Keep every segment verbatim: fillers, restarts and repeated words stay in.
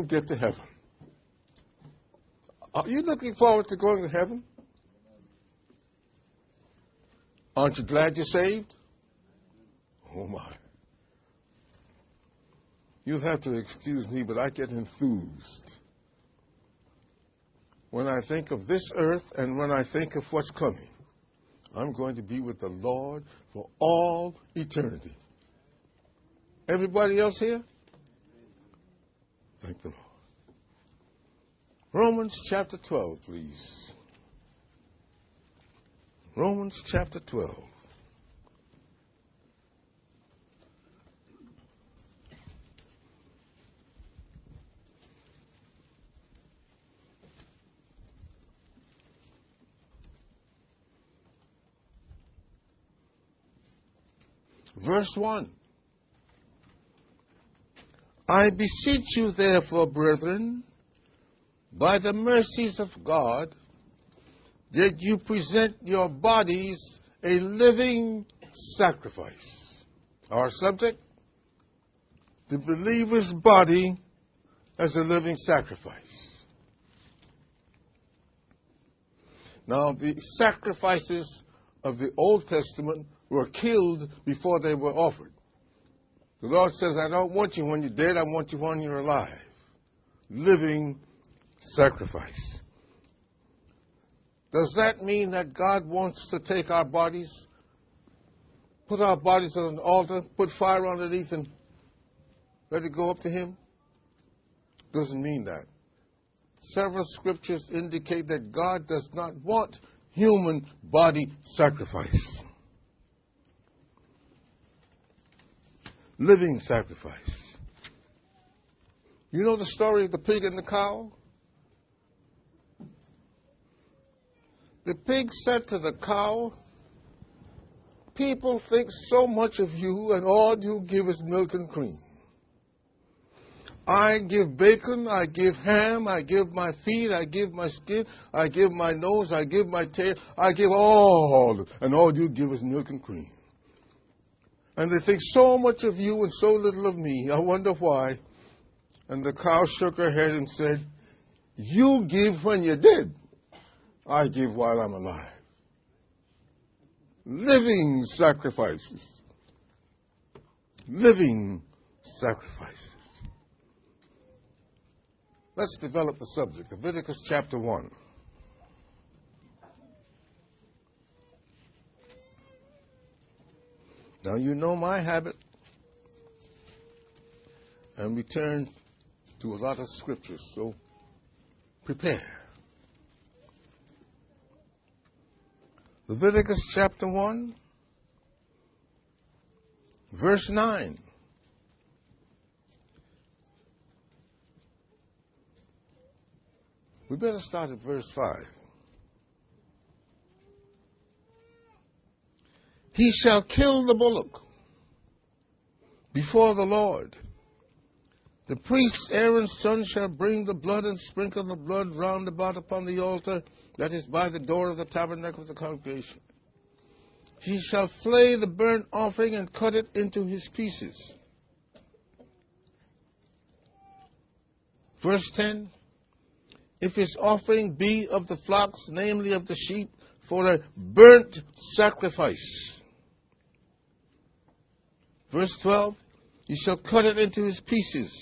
get to heaven. Are you looking forward to going to heaven? Aren't you glad you're saved? Oh, my. You'll have to excuse me, but I get enthused when I think of this earth and when I think of what's coming. I'm going to be with the Lord for all eternity. Everybody else here? Thank the Lord. Romans chapter twelve, please. Romans chapter twelve. Verse one. I beseech you, therefore, brethren, by the mercies of God, that you present your bodies a living sacrifice. Our subject, the believer's body as a living sacrifice. Now, the sacrifices of the Old Testament were killed before they were offered. The Lord says, I don't want you when you're dead, I want you when you're alive. Living sacrifice. Does that mean that God wants to take our bodies, put our bodies on an altar, put fire underneath and let it go up to Him? Doesn't mean that. Several scriptures indicate that God does not want human body sacrifice. Living sacrifice. You know the story of the pig and the cow? The pig said to the cow, people think so much of you and all you give is milk and cream. I give bacon, I give ham, I give my feet, I give my skin, I give my nose, I give my tail, I give all, and all you give is milk and cream. And they think so much of you and so little of me. I wonder why. And the cow shook her head and said, you give when you're dead. I give while I'm alive. Living sacrifices. Living sacrifices. Let's develop the subject. Leviticus chapter one. Now, you know my habit, and we turn to a lot of scriptures, so prepare. Leviticus chapter one, verse nine. We better start at verse five. He shall kill the bullock before the Lord. The priest Aaron's son shall bring the blood and sprinkle the blood round about upon the altar that is by the door of the tabernacle of the congregation. He shall flay the burnt offering and cut it into his pieces. Verse ten. If his offering be of the flocks, namely of the sheep, for a burnt sacrifice. Verse twelve, you shall cut it into his pieces.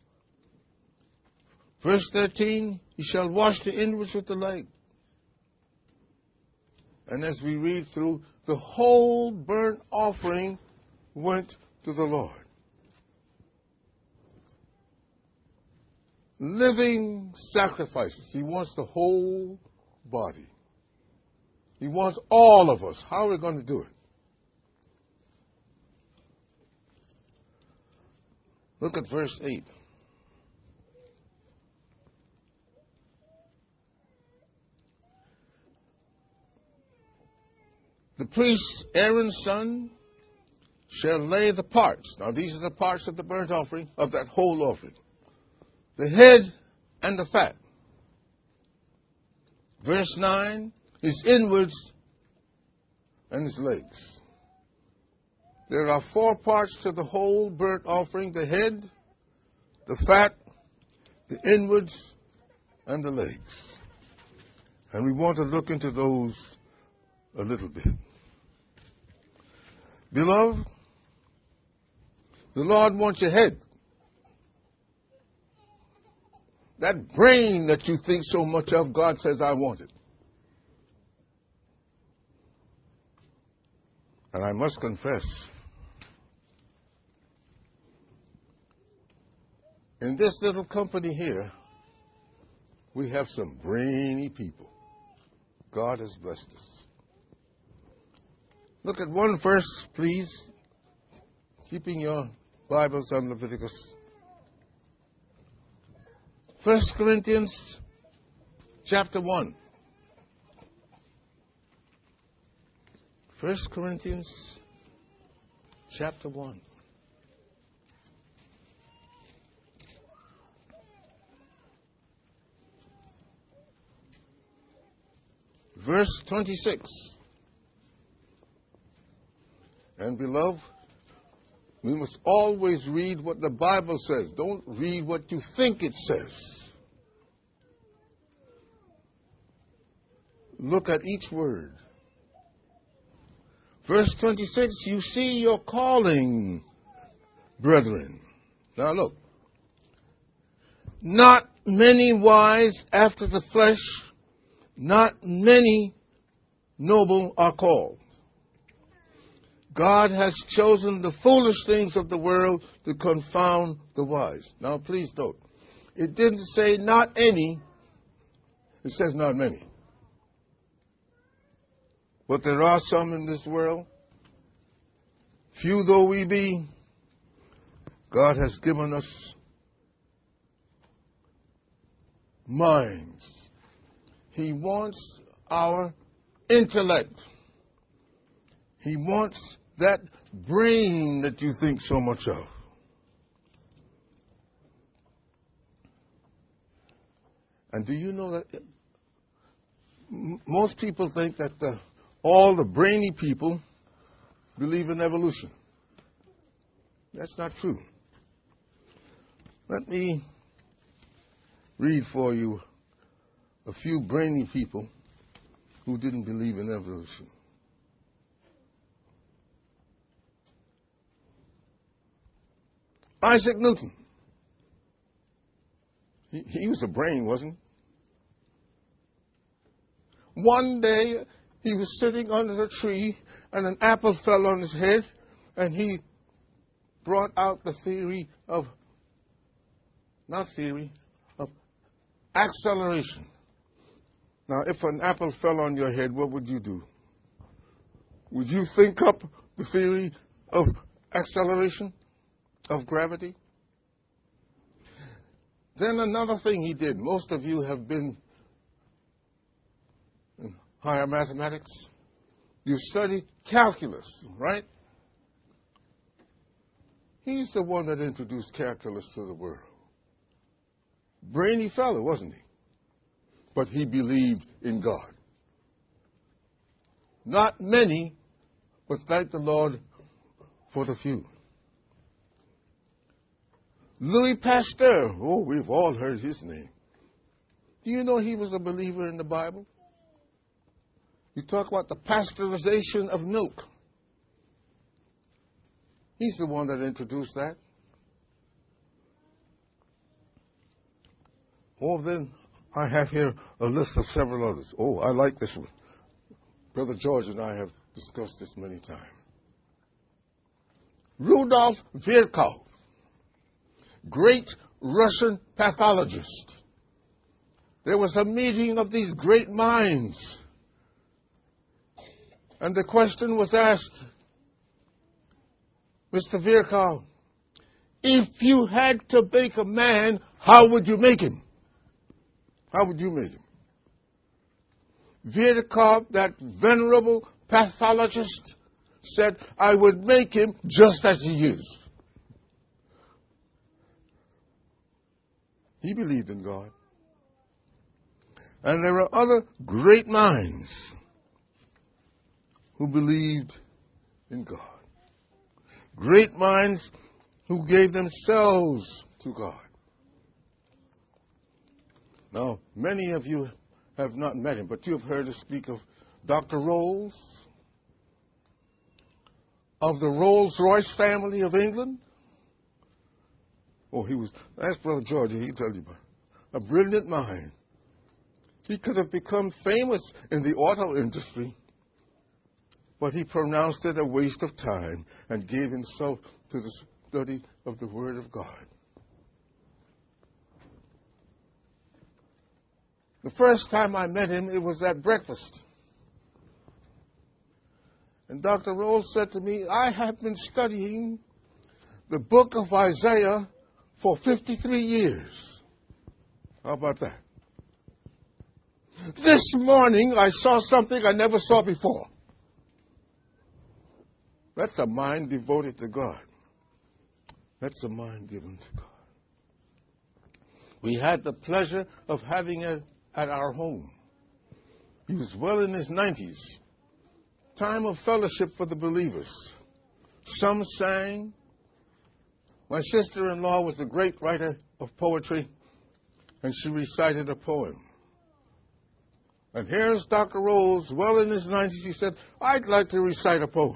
Verse thirteen, you shall wash the inwards with the leg. And as we read through, the whole burnt offering went to the Lord. Living sacrifices. He wants the whole body. He wants all of us. How are we going to do it? Look at verse eight. The priest, Aaron's son, shall lay the parts. Now, these are the parts of the burnt offering, of that whole offering. The head and the fat. Verse nine, his inwards and his legs. There are four parts to the whole burnt offering: the head, the fat, the inwards, and the legs. And we want to look into those a little bit. Beloved, the Lord wants your head. That brain that you think so much of, God says, I want it. And I must confess, in this little company here, we have some brainy people. God has blessed us. Look at one verse, please, keeping your Bibles on Leviticus. First Corinthians chapter one. First Corinthians chapter one. Verse twenty-six. And beloved, we must always read what the Bible says. Don't read what you think it says. Look at each word. Verse twenty-six, you see your calling, brethren. Now look. Not many wise after the flesh, not many noble are called. God has chosen the foolish things of the world to confound the wise. Now please note, it didn't say not any, it says not many. But there are some in this world, few though we be, God has given us minds. He wants our intellect. He wants that brain that you think so much of. And do you know that m- most people think that the, all the brainy people believe in evolution? That's not true. Let me read for you a few brainy people who didn't believe in evolution. Isaac Newton. He, he was a brain, wasn't he? One day, he was sitting under a tree, and an apple fell on his head, and he brought out the theory of, not theory, of acceleration. Now, if an apple fell on your head, what would you do? Would you think up the theory of acceleration? Of gravity? Then another thing he did. Most of you have been in higher mathematics. You studied calculus, right? He's the one that introduced calculus to the world. Brainy fellow, wasn't he? But he believed in God. Not many, but thank the Lord for the few. Louis Pasteur, oh, we've all heard his name. Do you know he was a believer in the Bible? You talk about the pasteurization of milk. He's the one that introduced that. Oh, then I have here a list of several others. Oh, I like this one. Brother George and I have discussed this many times. Rudolf Virchow, great Russian pathologist. There was a meeting of these great minds. And the question was asked, Mister Virchow, if you had to make a man, how would you make him? How would you make him? Virchow, that venerable pathologist, said, I would make him just as he is. He believed in God. And there are other great minds who believed in God. Great minds who gave themselves to God. Now, many of you have not met him, but you have heard us speak of Doctor Rolls, of the Rolls-Royce family of England. Oh, he was, ask Brother George, he'll tell you about it. A brilliant mind. He could have become famous in the auto industry, but he pronounced it a waste of time and gave himself to the study of the Word of God. The first time I met him, it was at breakfast. And Doctor Rolls said to me, I have been studying the book of Isaiah for fifty-three years. How about that? This morning I saw something I never saw before. That's a mind devoted to God. That's a mind given to God. We had the pleasure of having it at our home. He was well in his nineties. Time of fellowship for the believers. Some sang. My sister-in-law was a great writer of poetry, and she recited a poem. And here's Doctor Rolls, well in his nineties. He said, I'd like to recite a poem.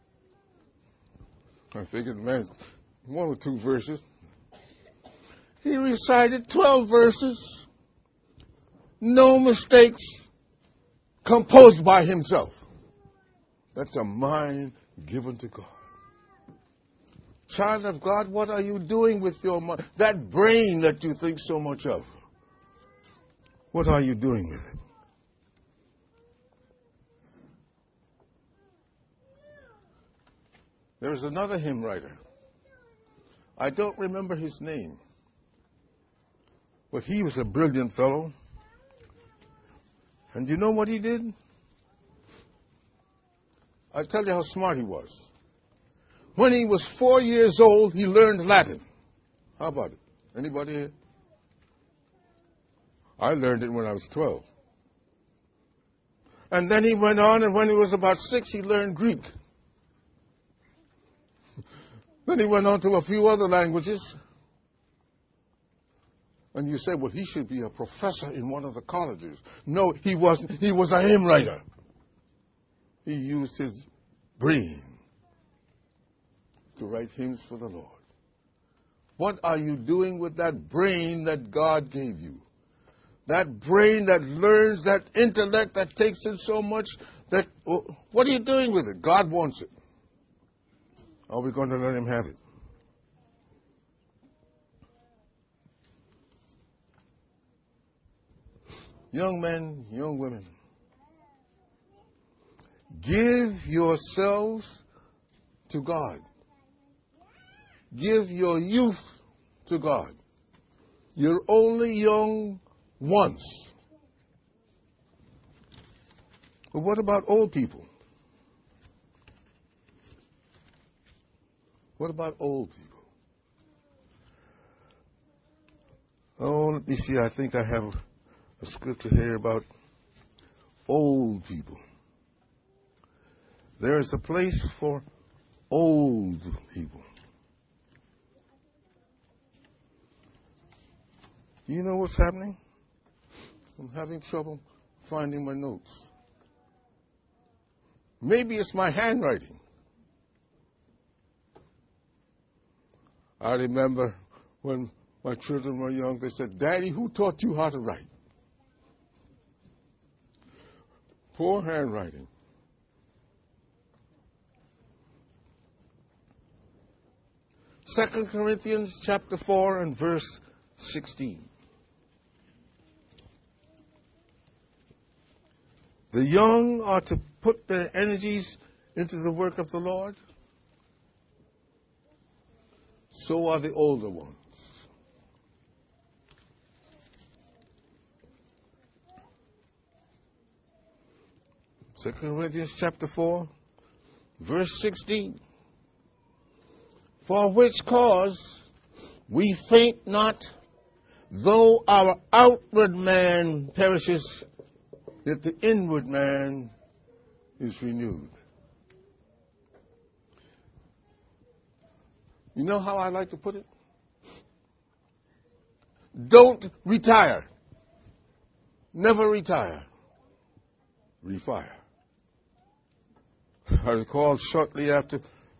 I figured, man, one or two verses. He recited twelve verses, no mistakes, composed by himself. That's a mind given to God. Child of God, what are you doing with your mind? That brain that you think so much of. What are you doing with it? There's another hymn writer. I don't remember his name, but he was a brilliant fellow. And you know what he did? I'll tell you how smart he was. When he was four years old, he learned Latin. How about it? Anybody here? I learned it when I was twelve. And then he went on, and when he was about six, he learned Greek. Then he went on to a few other languages. And you say, well, he should be a professor in one of the colleges. No, he wasn't. He was a hymn writer. He used his brain to write hymns for the Lord. What are you doing with that brain that God gave you? That brain that learns, that intellect that takes in so much, that oh, what are you doing with it? God wants it. Are we going to let him have it? Young men, young women, give yourselves to God. Give your youth to God. You're only young once. But what about old people? What about old people? Oh, let me see. I think I have a scripture here about old people. There is a place for old people. You know what's happening? I'm having trouble finding my notes. Maybe it's my handwriting. I remember when my children were young, they said, Daddy, who taught you how to write? Poor handwriting. Second Corinthians chapter four and verse sixteen. The young are to put their energies into the work of the Lord. So are the older ones. Second Corinthians chapter four, verse sixteen. For which cause we faint not, though our outward man perishes, yet the inward man is renewed. You know how I like to put it? Don't retire. Never retire. Refire. I recall shortly after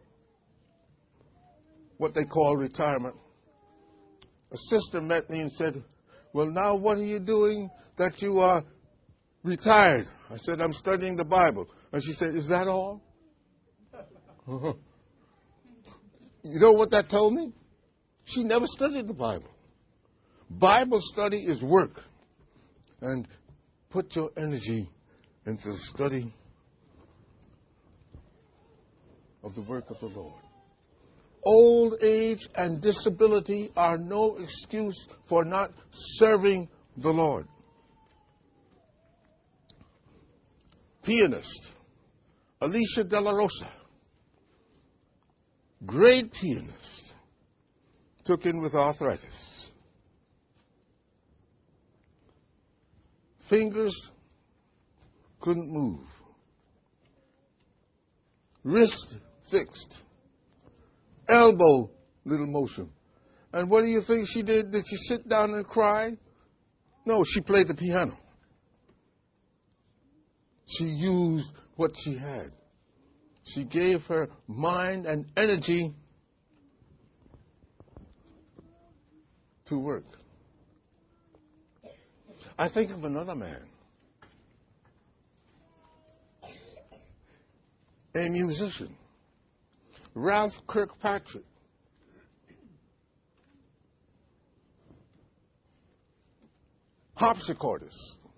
what they call retirement, a sister met me and said, well, now what are you doing that you are retired? I said, I'm studying the Bible. And she said, is that all? You know what that told me? She never studied the Bible. Bible study is work. And put your energy into the study of the work of the Lord. Old age and disability are no excuse for not serving the Lord. Pianist Alicia De La Rosa, great pianist, took in with arthritis. Fingers couldn't move. Wrist fixed. Elbow, little motion. And what do you think she did? Did she sit down and cry? No, she played the piano. She used what she had. She gave her mind and energy to work. I think of another man, a musician, Ralph Kirkpatrick. Harpsichordist.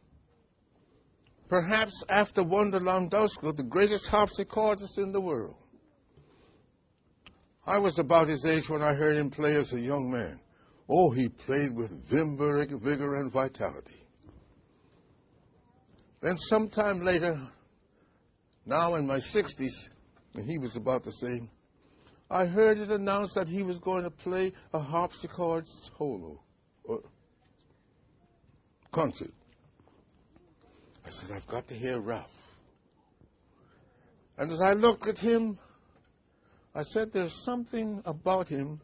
Perhaps after Wanda Landowska, the greatest harpsichordist in the world. I was about his age when I heard him play as a young man. Oh, he played with vim, vigor, and vitality. Then sometime later, now in my sixties, and he was about the same, I heard it announced that he was going to play a harpsichord solo or concert. I said, I've got to hear Ralph. And as I looked at him, I said, there's something about him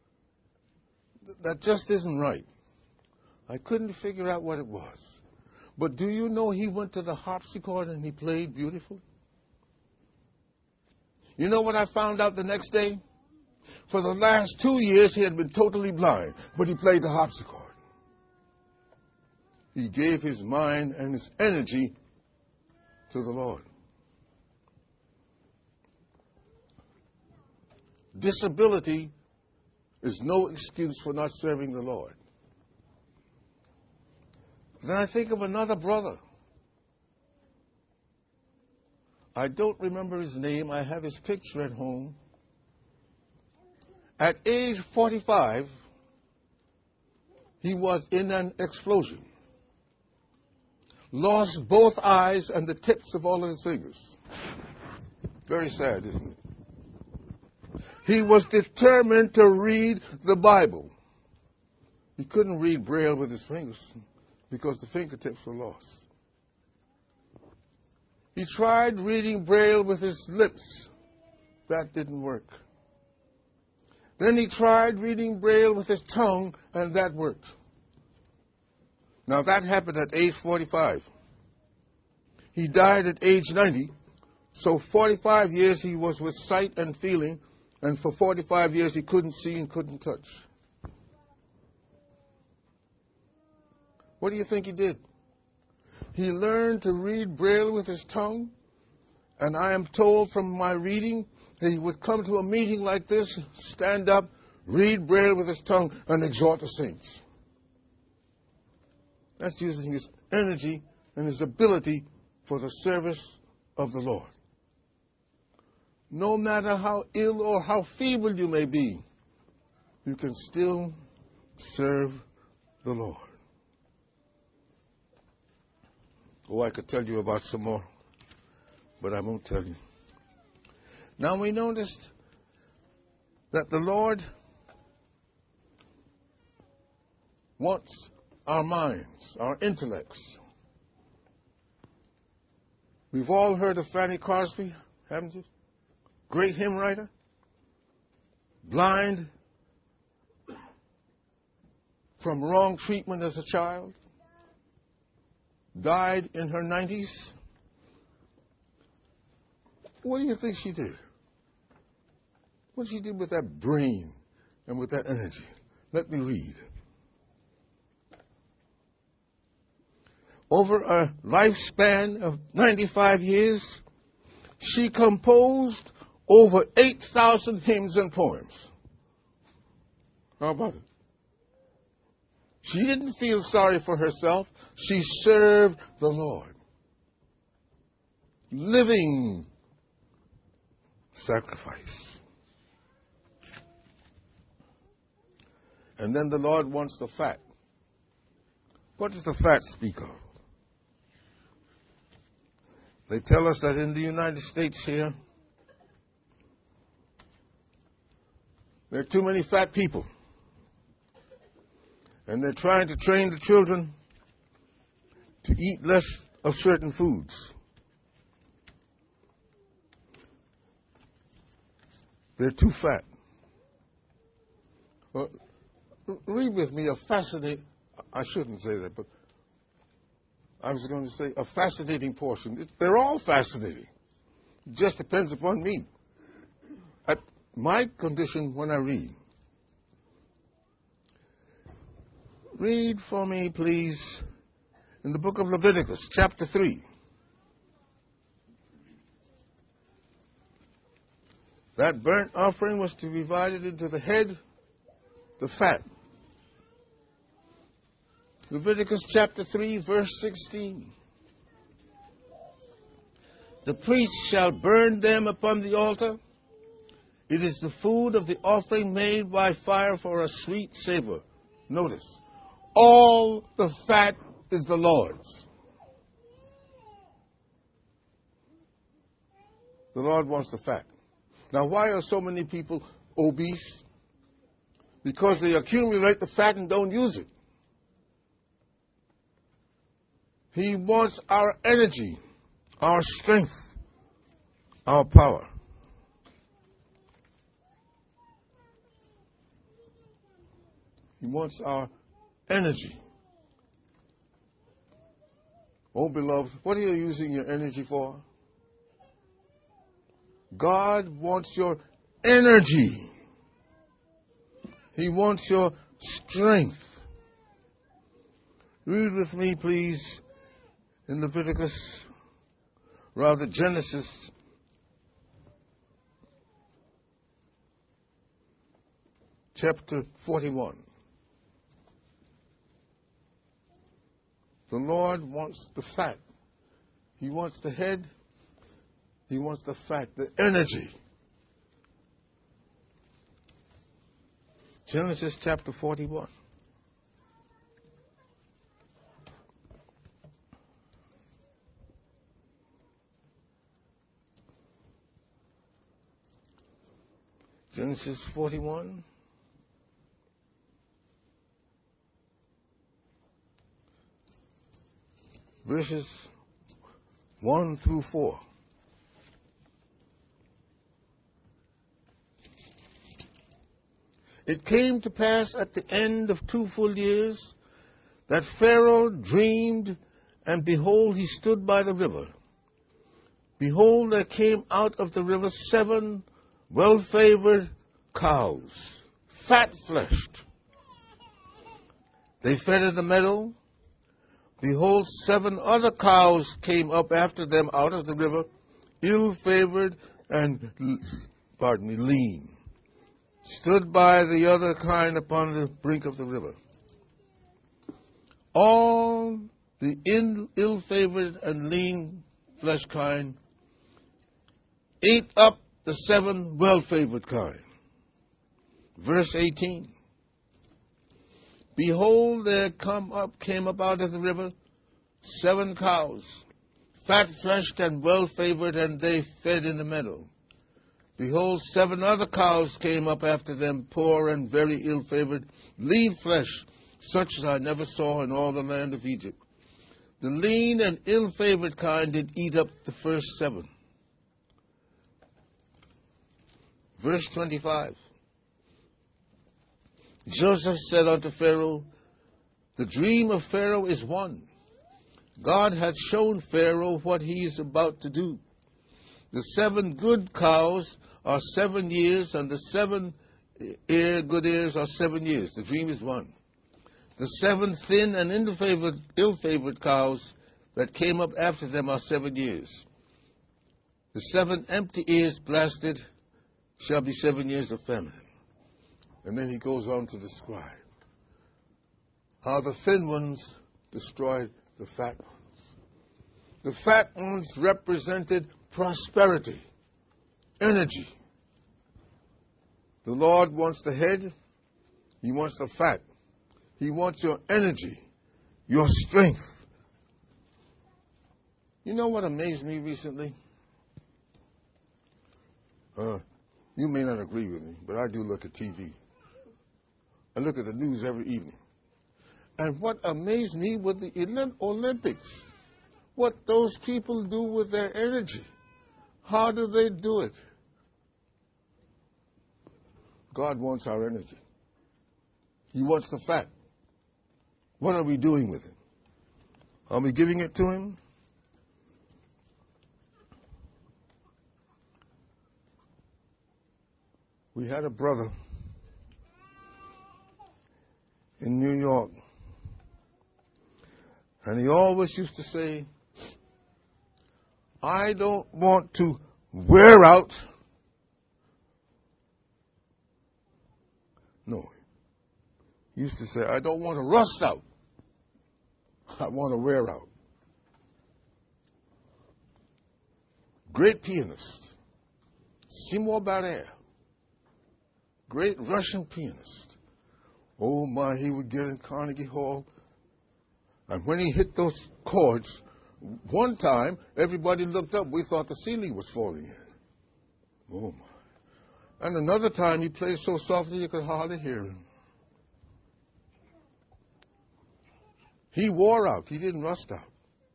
that just isn't right. I couldn't figure out what it was. But do you know he went to the harpsichord and he played beautifully? You know what I found out the next day? For the last two years he had been totally blind, but he played the harpsichord. He gave his mind and his energy to the Lord. Disability is no excuse for not serving the Lord. Then I think of another brother. I don't remember his name. I have his picture at home. At age forty-five, he was in an explosion. Lost both eyes and the tips of all of his fingers. Very sad, isn't it? He was determined to read the Bible. He couldn't read Braille with his fingers because the fingertips were lost. He tried reading Braille with his lips. That didn't work. Then he tried reading Braille with his tongue, and that worked. Now, that happened at age forty-five. He died at age ninety, so forty-five years he was with sight and feeling, and for forty-five years he couldn't see and couldn't touch. What do you think he did? He learned to read Braille with his tongue, and I am told from my reading that he would come to a meeting like this, stand up, read Braille with his tongue, and exhort the saints. That's using his energy and his ability for the service of the Lord. No matter how ill or how feeble you may be, you can still serve the Lord. Oh, I could tell you about some more, but I won't tell you. Now we noticed that the Lord wants our minds, our intellects. We've all heard of Fanny Crosby, haven't you? Great hymn writer. Blind from wrong treatment as a child. died in her nineties? What do you think she did? What did she do with that brain and with that energy? Let me read. Over a lifespan of ninety-five years, she composed over eight thousand hymns and poems. How about it? She didn't feel sorry for herself. She served the Lord. Living sacrifice. And then the Lord wants the fat. What does the fat speak of? They tell us that in the United States here, there are too many fat people. And they're trying to train the children to eat less of certain foods. They're too fat. Well, read with me a fascinating, I shouldn't say that, but I was going to say a fascinating portion. It, they're all fascinating. It just depends upon me. At my condition when I read. Read for me, please, in the book of Leviticus, chapter three. That burnt offering was to be divided into the head, the fat. Leviticus chapter three, verse sixteen. The priest shall burn them upon the altar. It is the food of the offering made by fire for a sweet savor. Notice, all the fat is the Lord's. The Lord wants the fat. Now, why are so many people obese? Because they accumulate the fat and don't use it. He wants our energy, our strength, our power. He wants our energy. Oh, beloved, what are you using your energy for? God wants your energy. He wants your strength. Read with me, please, in Leviticus, rather Genesis, chapter forty-one. The Lord wants the fat. He wants the head. He wants the fat, the energy. Genesis chapter forty-one. Genesis forty-one. Verses one through four. It came to pass at the end of two full years that Pharaoh dreamed, and behold, he stood by the river. Behold, there came out of the river seven well-favored cows, fat-fleshed. They fed in the meadow. Behold, seven other cows came up after them out of the river, ill-favored and, pardon me, lean. Stood by the other kind upon the brink of the river. All the ill-favored and lean-flesh kind ate up the seven well-favored kind. Verse eighteen. Behold, there come up, came up out of the river seven cows, fat-fleshed and well-favored, and they fed in the meadow. Behold, seven other cows came up after them, poor and very ill-favored, lean flesh, such as I never saw in all the land of Egypt. The lean and ill-favored kind did eat up the first seven. Verse twenty-five. Joseph said unto Pharaoh, the dream of Pharaoh is one. God hath shown Pharaoh what he is about to do. The seven good cows are seven years, and the seven ear, good ears are seven years. The dream is one. The seven thin and ill-favored, ill-favored cows that came up after them are seven years. The seven empty ears blasted shall be seven years of famine. And then he goes on to describe how the thin ones destroyed the fat ones. The fat ones represented prosperity, energy. The Lord wants the head. He wants the fat. He wants your energy, your strength. You know what amazed me recently? Uh, you may not agree with me, but I do look at T V. I look at the news every evening. And what amazed me was the Olympics. What those people do with their energy. How do they do it? God wants our energy. He wants the fat. What are we doing with it? Are we giving it to him? We had a brother in New York, and he always used to say, I don't want to wear out. No. He used to say, I don't want to rust out. I want to wear out. Great pianist, Simon Barrère, great Russian pianist. Oh my, he would get in Carnegie Hall, and when he hit those chords, one time everybody looked up. We thought the ceiling was falling in. Oh my. And another time he played so softly you could hardly hear him. He wore out. He didn't rust out.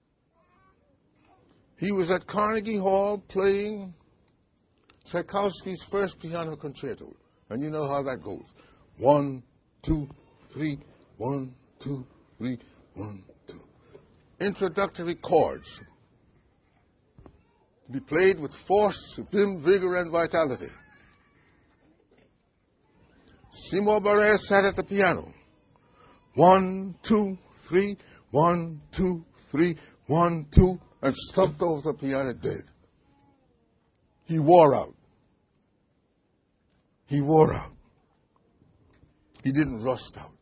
He was at Carnegie Hall playing Tchaikovsky's first piano concerto. And you know how that goes. One, two, three, one, two, three, one, two. Introductory chords. To be played with force, vim, vigor, and vitality. Simon Barrère sat at the piano. One, two, three, one, two, three, one, two, and slumped over the piano dead. He wore out. He wore out. He didn't rust out.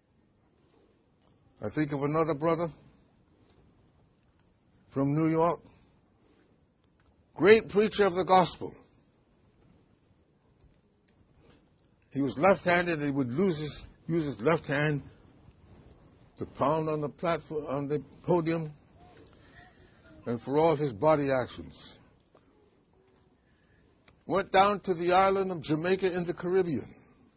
I think of another brother from New York, great preacher of the gospel. He was left-handed, and he would lose his, use his left hand to pound on the platform, on the podium, and for all his body actions. Went down to the island of Jamaica in the Caribbean.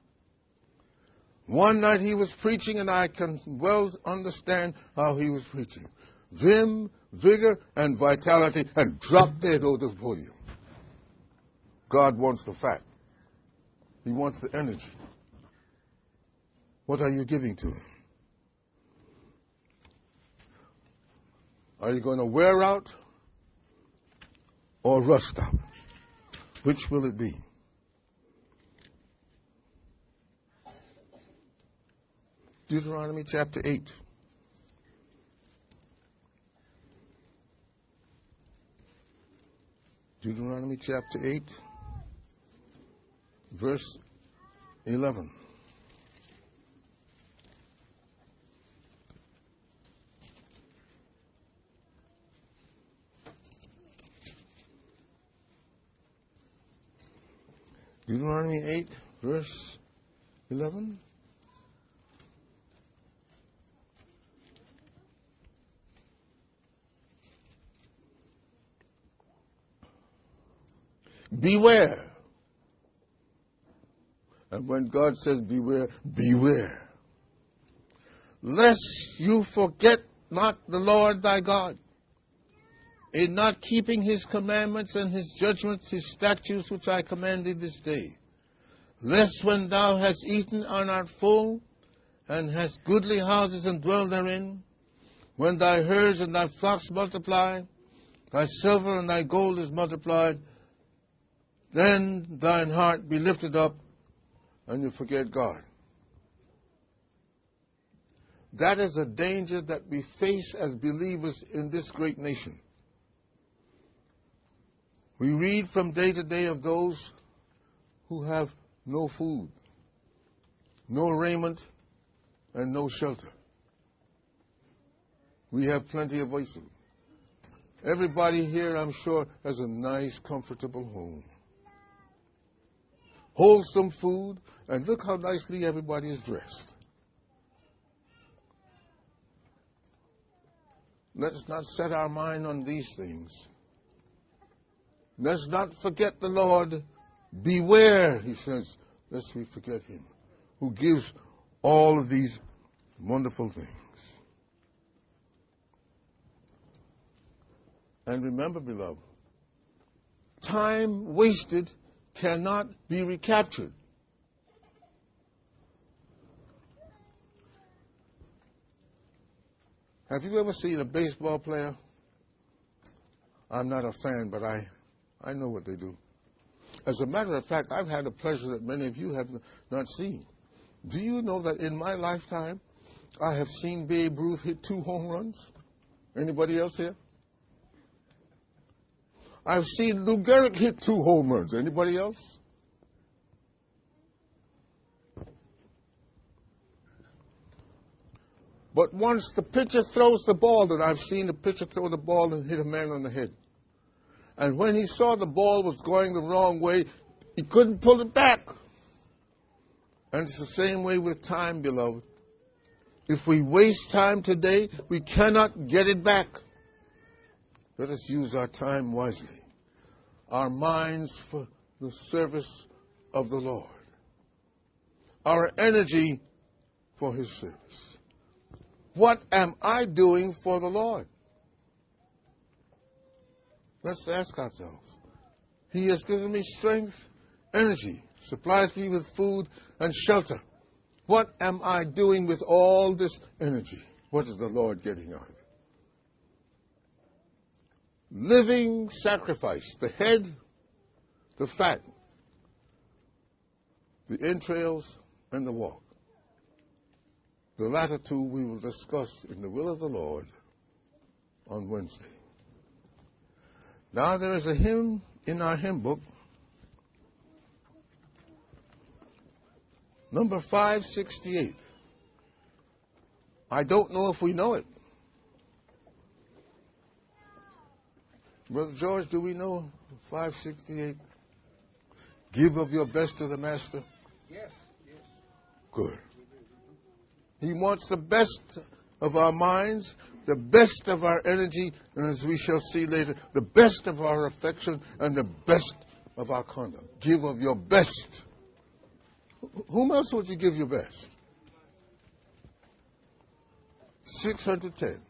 One night he was preaching, and I can well understand how he was preaching. Vim, vigor, and vitality, and dropped dead over the podium. God wants the fat. He wants the energy. What are you giving to him? Are you going to wear out or rust out? Which will it be? Deuteronomy chapter eight. Deuteronomy chapter eight, verse eleven. Deuteronomy eight, verse eleven. Beware. And when God says beware, beware. Lest you forget not the Lord thy God, in not keeping his commandments and his judgments, his statutes, which I command thee this day. Lest when thou hast eaten and art full, and hast goodly houses and dwell therein, When thy herds and thy flocks multiply, thy silver and thy gold is multiplied, then thine heart be lifted up, and you forget God. That is a danger that we face as believers in this great nation. We read from day to day of those who have no food, no raiment, and no shelter. We have plenty of voices. Everybody here, I'm sure, has a nice, comfortable home. Wholesome food, and look how nicely everybody is dressed. Let's not set our mind on these things. Let's not forget the Lord. Beware, he says, lest we forget him, who gives all of these wonderful things. And remember, beloved, time wasted cannot be recaptured. Have you ever seen a baseball player? I'm not a fan, but I, I know what they do. As a matter of fact, I've had a pleasure that many of you have not seen. Do you know that in my lifetime, I have seen Babe Ruth hit two home runs? Anybody else here? I've seen Lou Gehrig hit two home runs. Anybody else? But once the pitcher throws the ball, that I've seen the pitcher throw the ball and hit a man on the head. And when he saw the ball was going the wrong way, he couldn't pull it back. And it's the same way with time, beloved. If we waste time today, we cannot get it back. Let us use our time wisely, our minds for the service of the Lord, our energy for his service. What am I doing for the Lord? Let's ask ourselves. He has given me strength, energy, supplies me with food and shelter. What am I doing with all this energy? What is the Lord getting out of it? Living sacrifice, the head, the fat, the entrails, and the walk. The latter two we will discuss in the will of the Lord on Wednesday. Now there is a hymn in our hymn book, number five sixty-eight. I don't know if we know it. Brother George, do we know five sixty-eight? Give of your best to the Master? Yes, yes. Good. He wants the best of our minds, the best of our energy, and as we shall see later, the best of our affection and the best of our conduct. Give of your best. Whom else would you give your best? six hundred ten.